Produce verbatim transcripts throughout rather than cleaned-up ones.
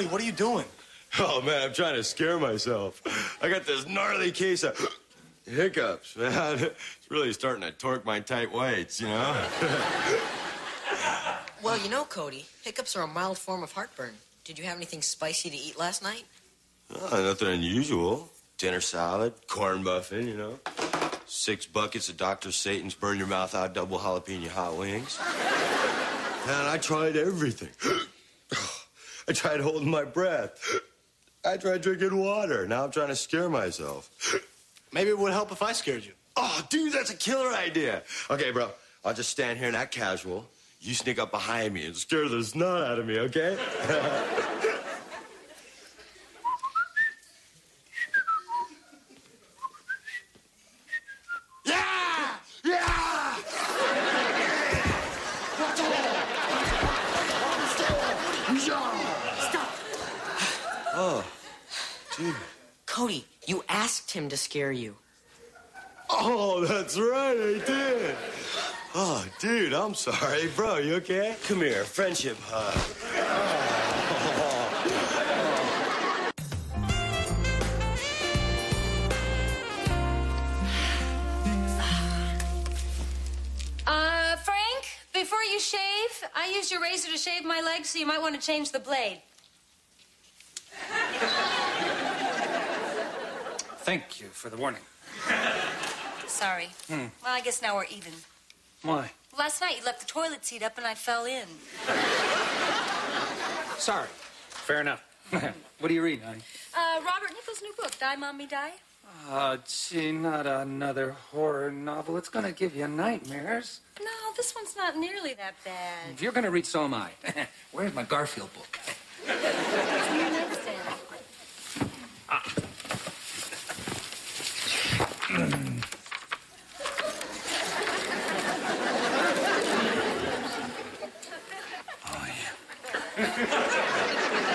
what are you doing? Oh, man, I'm trying to scare myself. I got this gnarly case of hiccups, man. It's really starting to torque my tight whites, you know? Well, you know, Cody, hiccups are a mild form of heartburn. Did you have anything spicy to eat last night? Oh, nothing unusual. Dinner salad, corn muffin, you know. Six buckets of Doctor Satan's burn your mouth out double jalapeno hot wings. Man, I tried everything. I tried holding my breath. I tried drinking water. Now I'm trying to scare myself. Maybe it would help if I scared you. Oh, dude, that's a killer idea. Okay, bro, I'll just stand here and act casual. You sneak up behind me and scare the snot out of me, okay? Yeah! Yeah! Stop! Oh, dude. Cody, you asked him to scare you. Oh, that's right, I did. Oh, dude, I'm sorry. Bro, you okay? Come here, friendship hug. Uh, Frank, before you shave, I used your razor to shave my legs, so you might want to change the blade. Thank you for the warning. Sorry. Hmm. Well, I guess now we're even. Why? Last night you left the toilet seat up and I fell in. Sorry. Fair enough. What are you reading, honey? Uh, Robert Nichols' new book, Die, Mommy, Die. Oh, gee, not another horror novel. It's gonna give you nightmares. No, this one's not nearly that bad. If you're gonna read, so am I. Where's my Garfield book? It's in your nightstand. Ah. Oh, yeah.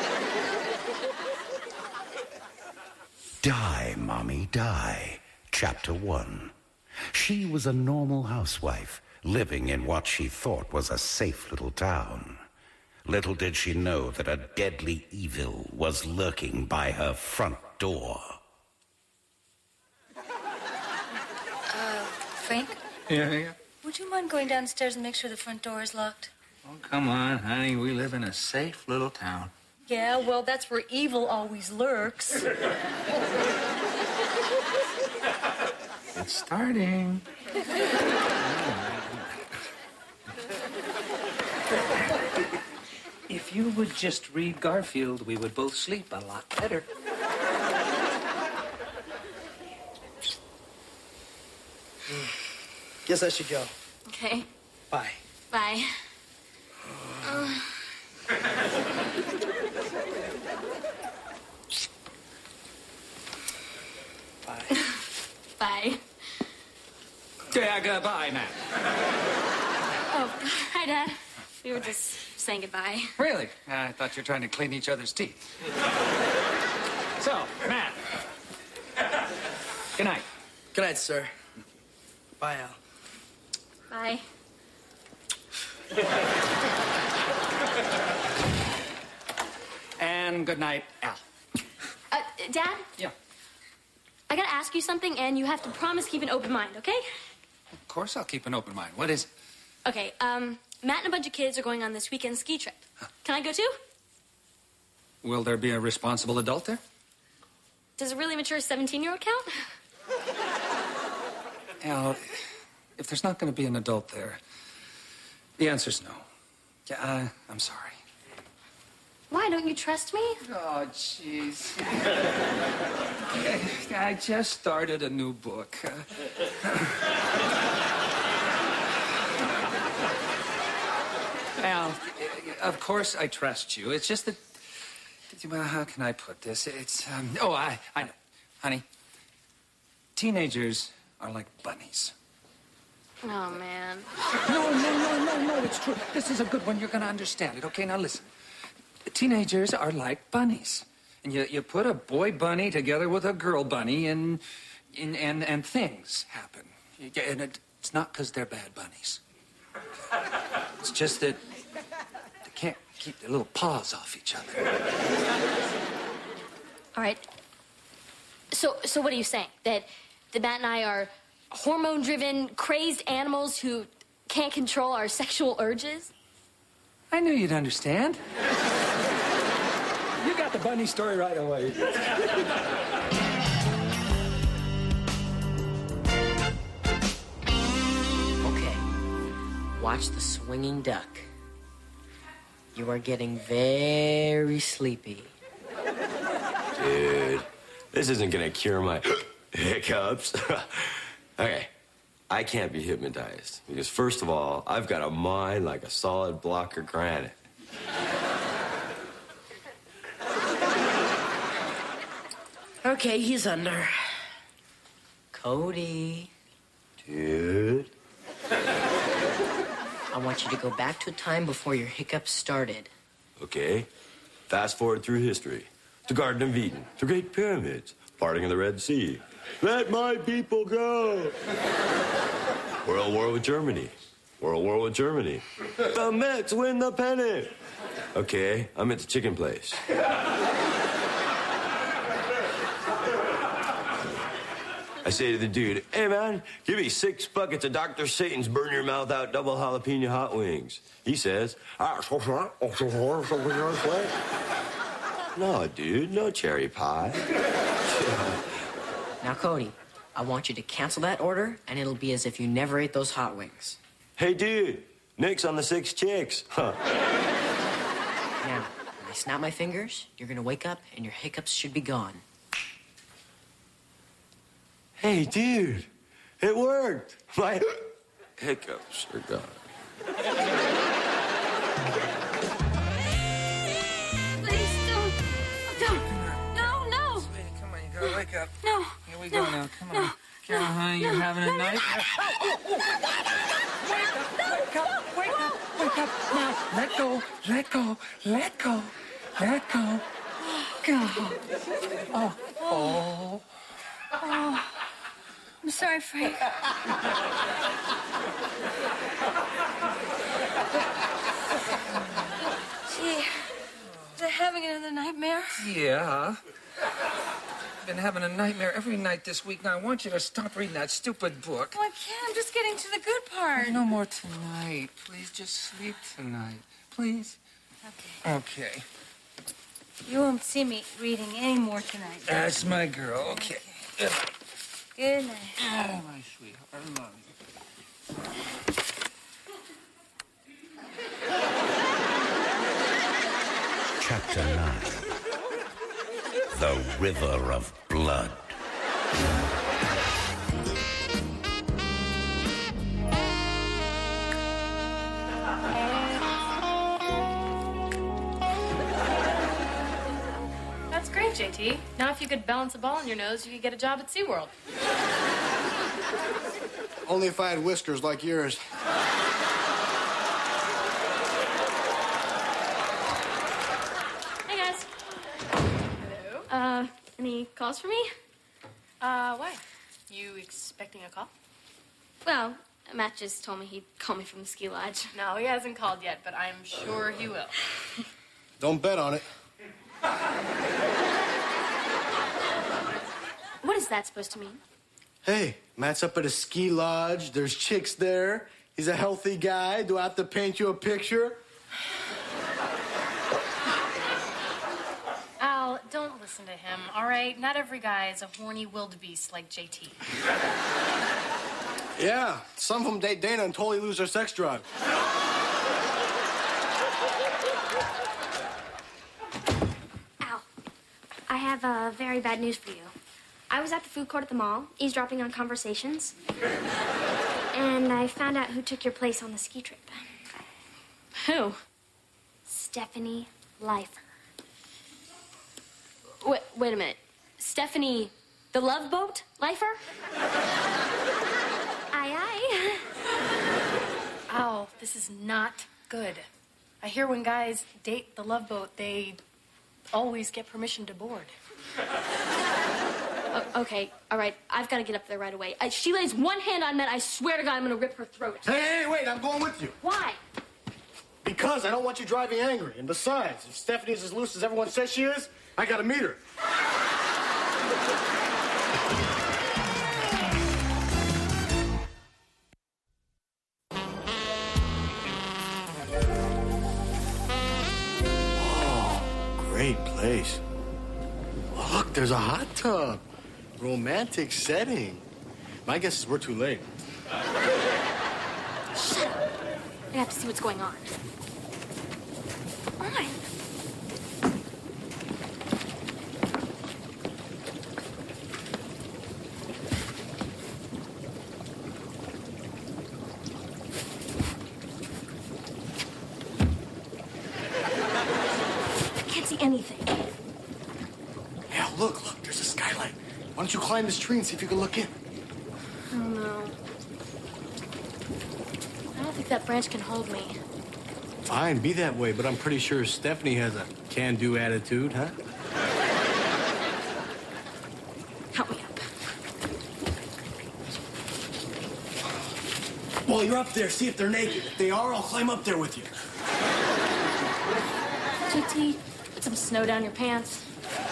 Die, Mommy, Die, Chapter one. She was a normal housewife, living in what she thought was a safe little town. Little did she know that a deadly evil was lurking by her front door. Uh, Frank? Yeah, yeah. Would you mind going downstairs and make sure the front door is locked? Oh, come on, honey. We live in a safe little town. Yeah, well, that's where evil always lurks. It's starting. If you would just read Garfield, we would both sleep a lot better. Guess I should go. Okay. Bye. Bye. Uh... Bye. Bye. Yeah, goodbye, Matt. Oh, hi, Dad. We were just saying goodbye. Really? I thought you were trying to clean each other's teeth. So, Matt. Good night. Good night, sir. Bye, Al. Bye. And good night, Al. Uh, Dad? Yeah. I gotta ask you something, and you have to promise to keep an open mind, okay? Of course I'll keep an open mind. What is it? Okay, um, Matt and a bunch of kids are going on this weekend ski trip. Huh. Can I go too? Will there be a responsible adult there? Does a really mature seventeen-year-old count? Al, if there's not going to be an adult there, the answer's no. Yeah, uh, I'm sorry. Why, don't you trust me? Oh, jeez. I just started a new book. Al, of course I trust you. It's just that... Well, how can I put this? It's... Um, oh, I, I know. Honey, teenagers are like bunnies. Oh, man. No, no, no, no, no, it's true. This is a good one. You're going to understand it. Okay, now listen. Teenagers are like bunnies. And you, you put a boy bunny together with a girl bunny, and and, and, and things happen. You get, and it, it's not because they're bad bunnies. It's just that they can't keep their little paws off each other. All right. So, so what are you saying? That, that Matt and I are hormone-driven, crazed animals who can't control our sexual urges? I knew you'd understand. You got the bunny story right away. Okay. Watch the swinging duck. You are getting very sleepy. Dude, this isn't gonna cure my hiccups. Okay, I can't be hypnotized because, first of all, I've got a mind like a solid block of granite. Okay, he's under. Cody. Dude. I want you to go back to a time before your hiccups started. Okay, fast forward through history. The Garden of Eden, the Great Pyramids, parting of the Red Sea. Let my people go. World War with Germany. World War with Germany. The Mets win the pennant. Okay, I'm at the chicken place. I say to the dude, hey, man, give me six buckets of Doctor Satan's burn your mouth out double jalapeno hot wings. He says, no, dude, no cherry pie. Now, Cody, I want you to cancel that order, and it'll be as if you never ate those hot wings. Hey, dude, nix on the six chicks. Huh. Now, when I snap my fingers, you're gonna wake up, and your hiccups should be gone. Hey, dude, it worked. My hiccups are gone. Please don't. Don't. No, no. Sweetie, come on, you gotta wake up. No. Here we no, go now. Come no, on. Carol, no, honey, no, you're having a no, night. no, Wake up, wake up, wake up. Now, let go, let go, let go, let go. Go. Oh, oh. Oh, I'm sorry, Frank. Gee, is I having another nightmare? Yeah. I've been having a nightmare every night this week. Now, I want you to stop reading that stupid book. Oh, I can't. I'm just getting to the good part. No more tonight. Please just sleep tonight. Please. Okay. Okay. You won't see me reading any more tonight. That's my girl. Okay. Good night. Good night. Oh, my sweetheart. I love you. Chapter nine. The River of Blood. That's great, J T. Now if you could balance a ball on your nose, you could get a job at SeaWorld. Only if I had whiskers like yours. Hey, guys. Hello. Uh, any calls for me? Uh, why? You expecting a call? Well, Matt just told me he'd call me from the ski lodge. No, he hasn't called yet, but I'm sure he will. Don't bet on it. What is that supposed to mean? Hey, Matt's up at a ski lodge. There's chicks there. He's a healthy guy. Do I have to paint you a picture? Al, don't listen to him, all right? Not every guy is a horny wildebeest like J T. Yeah, some of them date Dana and totally lose their sex drive. Al, I have uh, very bad news for you. I was at the food court at the mall, eavesdropping on conversations, and I found out who took your place on the ski trip. Who? Stephanie Leifer. Wait, wait a minute. Stephanie, the Love Boat Leifer? Aye, aye. Al, this is not good. I hear when guys date the Love Boat, they always get permission to board. O- okay, all right. I've got to get up there right away. Uh, she lays one hand on Matt, I swear to God, I'm going to rip her throat. Hey, hey, wait, I'm going with you. Why? Because I don't want you driving angry. And besides, if Stephanie's as loose as everyone says she is, I gotta meet her. Great place. Oh, look, there's a hot tub. Romantic setting. My guess is we're too late. Shut up. I have to see what's going on. Come on. Anything. Yeah, look, look, there's a skylight. Why don't you climb this tree and see if you can look in? I don't know. I don't think that branch can hold me. Fine, be that way, but I'm pretty sure Stephanie has a can-do attitude, huh? Help me up. Well, you're up there. See if they're naked. If they are, I'll climb up there with you. J T, put some snow down your pants.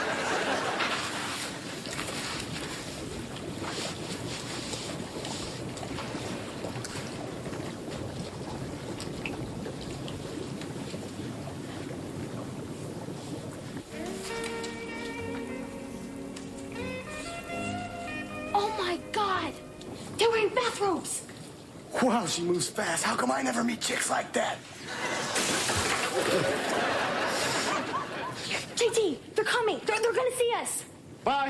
Oh my God! They're wearing bathrobes! Wow, she moves fast. How come I never meet chicks like that? J T, they're coming. They're, they're gonna see us. Bye.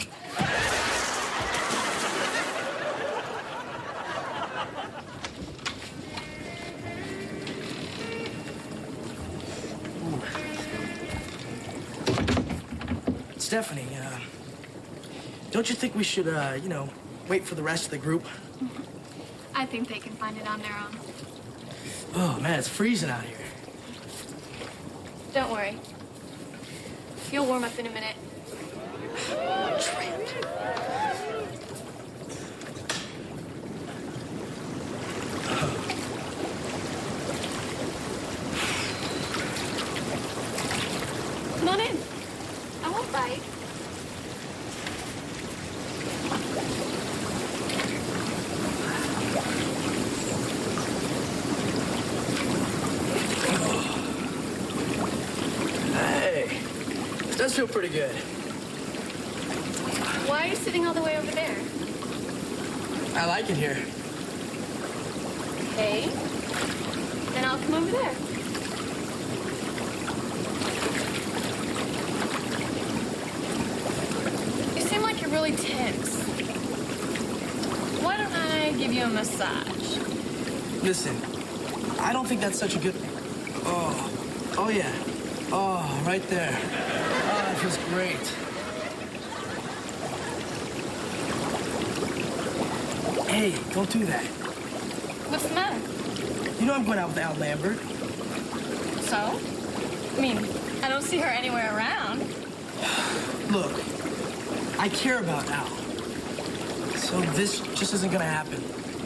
Stephanie, uh, don't you think we should, uh, you know, wait for the rest of the group? I think they can find it on their own. Oh, man, it's freezing out here. Don't worry. You'll warm up in a minute. Trent. Come on in. I won't bite. Hey, this does feel pretty good. Why are you sitting all the way over there? I like it here. Okay. Then I'll come over there. You seem like you're really tense. Why don't I give you a massage? Listen, I don't think that's such a good... Oh, oh yeah. Oh, right there. Oh, that feels great. Hey, don't do that. What's the matter? You know I'm going out with Al Lambert. So? I mean, I don't see her anywhere around. Look, I care about Al. So this just isn't gonna happen.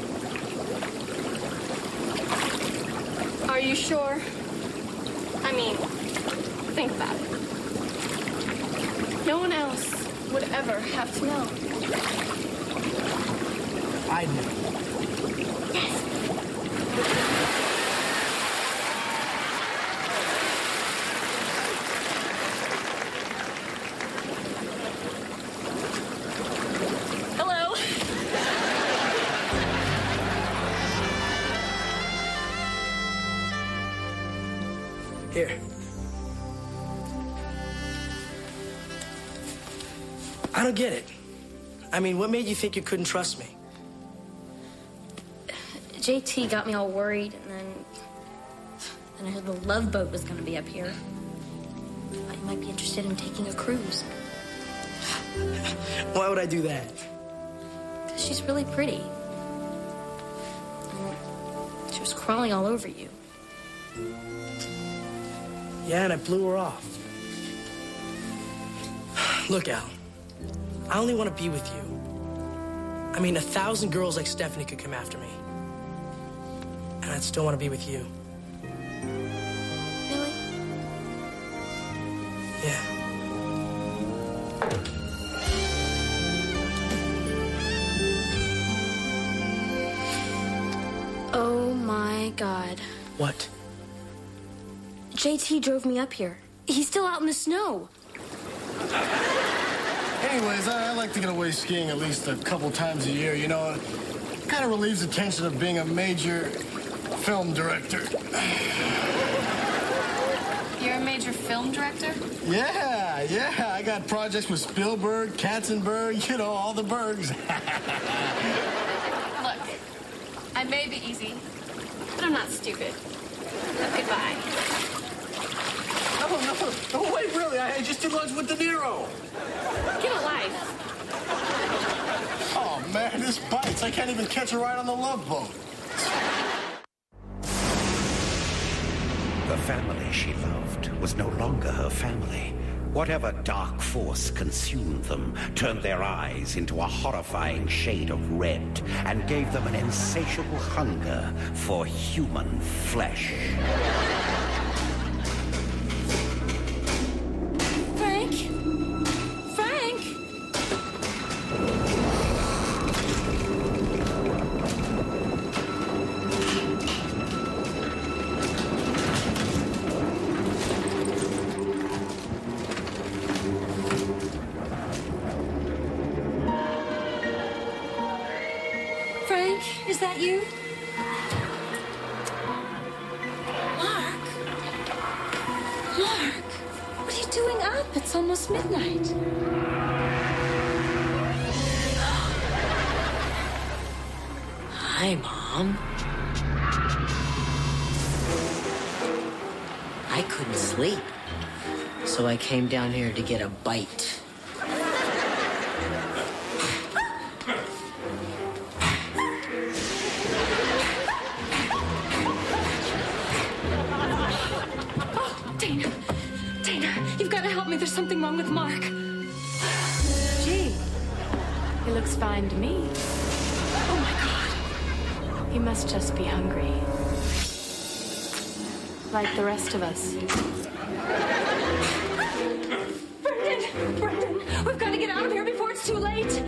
Are you sure? I mean, think about it. No one else would ever have to know. I know. Yes. Hello. Here. I don't get it. I mean, what made you think you couldn't trust me? J T got me all worried, and then, then I heard the Love Boat was going to be up here. Thought you might be interested in taking a cruise. Why would I do that? Because she's really pretty. And she was crawling all over you. Yeah, and I blew her off. Look, Al, I only want to be with you. I mean, a thousand girls like Stephanie could come after me. And I'd still want to be with you. Really? Yeah. God. What? J T drove me up here. He's still out in the snow. Anyways, I, I like to get away skiing at least a couple times a year. You know, it kind of relieves the tension of being a major film director. You're a major film director? Yeah, yeah. I got projects with Spielberg, Katzenberg, you know, all the Bergs. Look, I may be easy, but I'm not stupid. Goodbye. No, no, no, wait, really. I just did lunch with De Niro. Get a life. Oh, man, this bites. I can't even catch a ride on the Love Boat. The family she loved was no longer her family. Whatever dark force consumed them turned their eyes into a horrifying shade of red and gave them an insatiable hunger for human flesh. Frank? Frank? Frank, is that you? Mark? Mark, what are you doing up? It's almost midnight. Hi, Mom. I couldn't sleep, so I came down here to get a bite. Dana, Dana, you've got to help me. There's something wrong with Mark. Gee, he looks fine to me. Oh, my God. He must just be hungry. Like the rest of us. Brendan, Brendan, we've got to get out of here before it's too late.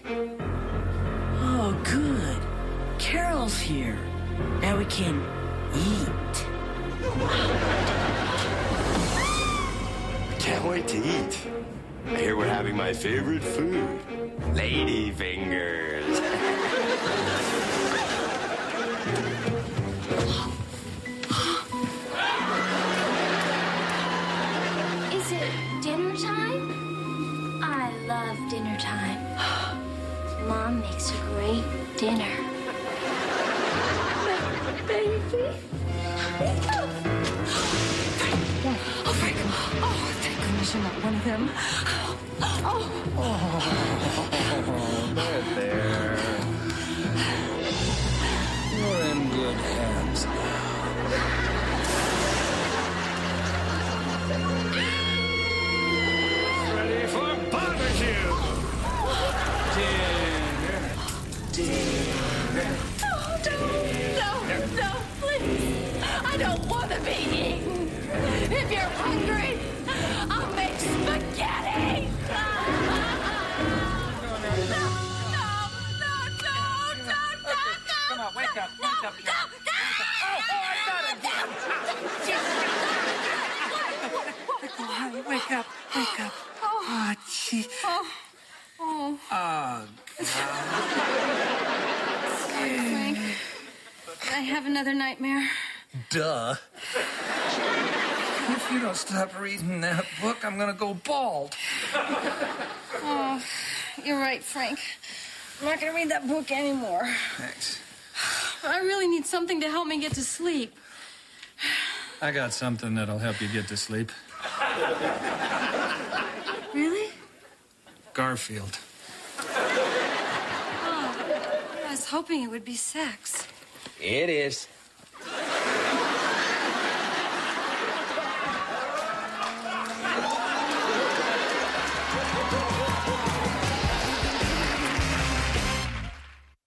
Oh, good. Carol's here. Now we can eat. Can't wait to eat. I hear we're having my favorite food, lady fingers. Is it dinner time? I love dinner time. Mom makes a great dinner. Baby. Oh, Frank. Oh, thank goodness you're not one of them. Oh. Oh, there, there. You're in good hands now. Ready for barbecue! Dinner. Dinner. Oh, no, no, no, please. I don't want to be eaten. If you're hungry, I'll make spaghetti. No, no, no, no, no, no, no. Come on, wake up, wake up. No, no. Oh, honey, wake up, wake up. Oh, gee. Oh, oh. Oh, Sorry, Frank. I have another nightmare. duh. If you don't stop reading that book, I'm gonna go bald. Oh, you're right, Frank. I'm not going to read that book anymore. Thanks. I really need something to help me get to sleep. I got something that'll help you get to sleep. Really? Garfield. Oh, I was hoping it would be sex. It is.